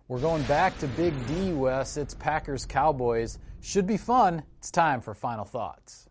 We're going back to Big D, Wes. It's Packers-Cowboys. Should be fun. It's time for Final Thoughts.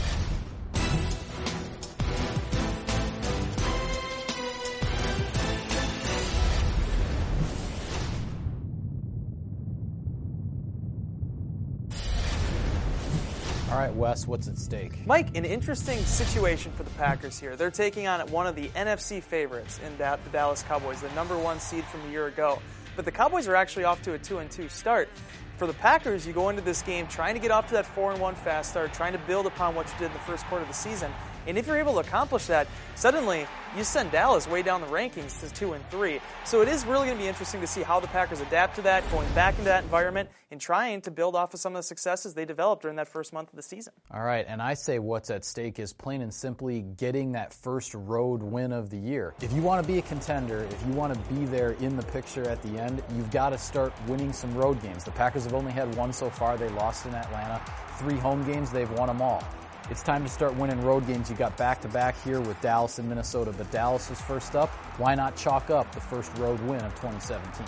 All right, Wes, what's at stake? Mike, an interesting situation for the Packers here. They're taking on one of the NFC favorites in the Dallas Cowboys, the number 1 seed from a year ago. But the Cowboys are actually off to a 2-2 start. For the Packers, you go into this game trying to get off to that 4-1 fast start, trying to build upon what you did in the first quarter of the season. And if you're able to accomplish that, suddenly you send Dallas way down the rankings to 2-3. So it is really going to be interesting to see how the Packers adapt to that, going back into that environment and trying to build off of some of the successes they developed during that first month of the season. All right, and I say what's at stake is plain and simply getting that first road win of the year. If you want to be a contender, if you want to be there in the picture at the end, you've got to start winning some road games. The Packers have only had one so far. They lost in Atlanta. 3 home games, they've won them all. It's time to start winning road games. You got back-to-back here with Dallas and Minnesota, but Dallas is first up. Why not chalk up the first road win of 2017?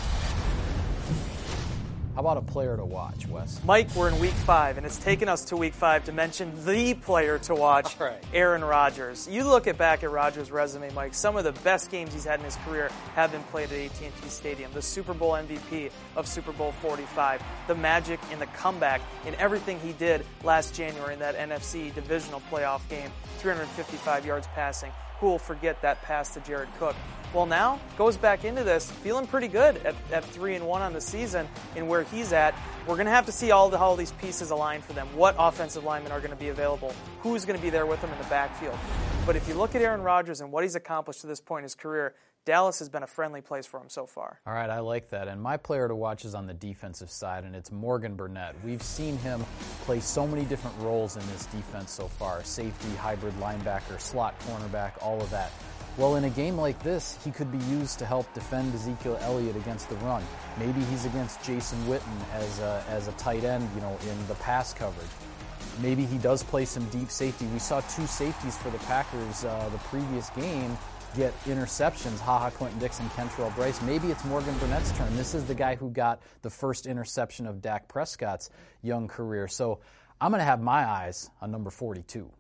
How about a player to watch, Wes? Mike, we're in Week 5, and it's taken us to Week 5 to mention the player to watch, right. Aaron Rodgers. You look back at Rodgers' resume, Mike, some of the best games he's had in his career have been played at AT&T Stadium. The Super Bowl MVP of Super Bowl 45, the magic and the comeback in everything he did last January in that NFC divisional playoff game, 355 yards passing. Who will forget that pass to Jared Cook? Well, now goes back into this feeling pretty good at 3-1 on the season and where he's at. We're going to have to see how these pieces align for them. What offensive linemen are going to be available? Who's going to be there with him in the backfield? But if you look at Aaron Rodgers and what he's accomplished to this point in his career, Dallas has been a friendly place for him so far. All right, I like that. And my player to watch is on the defensive side, and it's Morgan Burnett. We've seen him play so many different roles in this defense so far. Safety, hybrid linebacker, slot cornerback, all of that. Well, in a game like this, he could be used to help defend Ezekiel Elliott against the run. Maybe he's against Jason Witten as a tight end, in the pass coverage. Maybe he does play some deep safety. We saw 2 safeties for the Packers the previous game get interceptions, Clinton Dix and Kentrell Bryce. Maybe it's Morgan Burnett's turn. This is the guy who got the first interception of Dak Prescott's young career. So I'm going to have my eyes on number 42.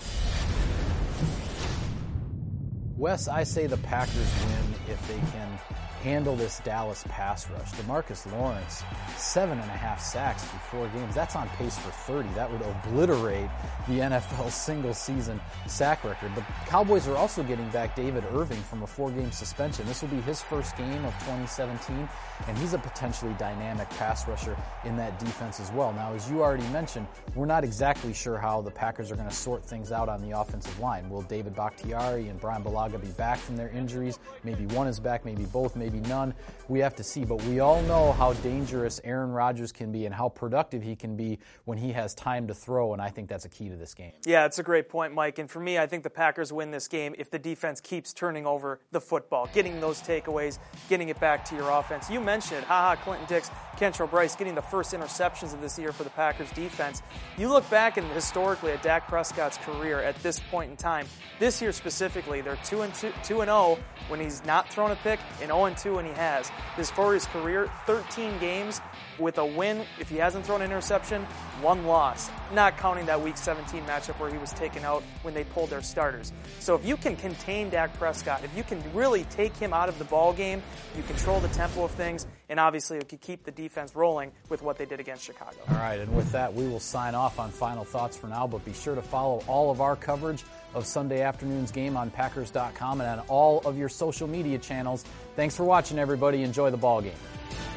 Wes, I say the Packers win if they can handle this Dallas pass rush. DeMarcus Lawrence, 7.5 sacks through 4 games. That's on pace for 30. That would obliterate the NFL single-season sack record. The Cowboys are also getting back David Irving from a 4-game suspension. This will be his first game of 2017, and he's a potentially dynamic pass rusher in that defense as well. Now, as you already mentioned, we're not exactly sure how the Packers are going to sort things out on the offensive line. Will David Bakhtiari and Brian Bulaga be back from their injuries? Maybe one is back, maybe both, maybe none. We have to see, but we all know how dangerous Aaron Rodgers can be and how productive he can be when he has time to throw, and I think that's a key to this game. Yeah, it's a great point, Mike, and for me, I think the Packers win this game if the defense keeps turning over the football, getting those takeaways, getting it back to your offense. You mentioned it, Clinton Dix, Kentrell Bryce getting the first interceptions of this year for the Packers defense. You look back and historically at Dak Prescott's career at this point in time, this year specifically, they're 2-0 when he's not thrown a pick and 0-2 when he has. For his career, 13 games with a win if he hasn't thrown an interception, 1 loss, not counting that Week 17 matchup where he was taken out when they pulled their starters. So if you can contain Dak Prescott, if you can really take him out of the ball game, you control the tempo of things, and obviously you can keep the defense rolling with what they did against Chicago. All right, and with that, we will sign off on Final Thoughts for now, but be sure to follow all of our coverage of Sunday afternoon's game on Packers.com and on all of your social media channels. Thanks for watching, everybody. Enjoy the ball game.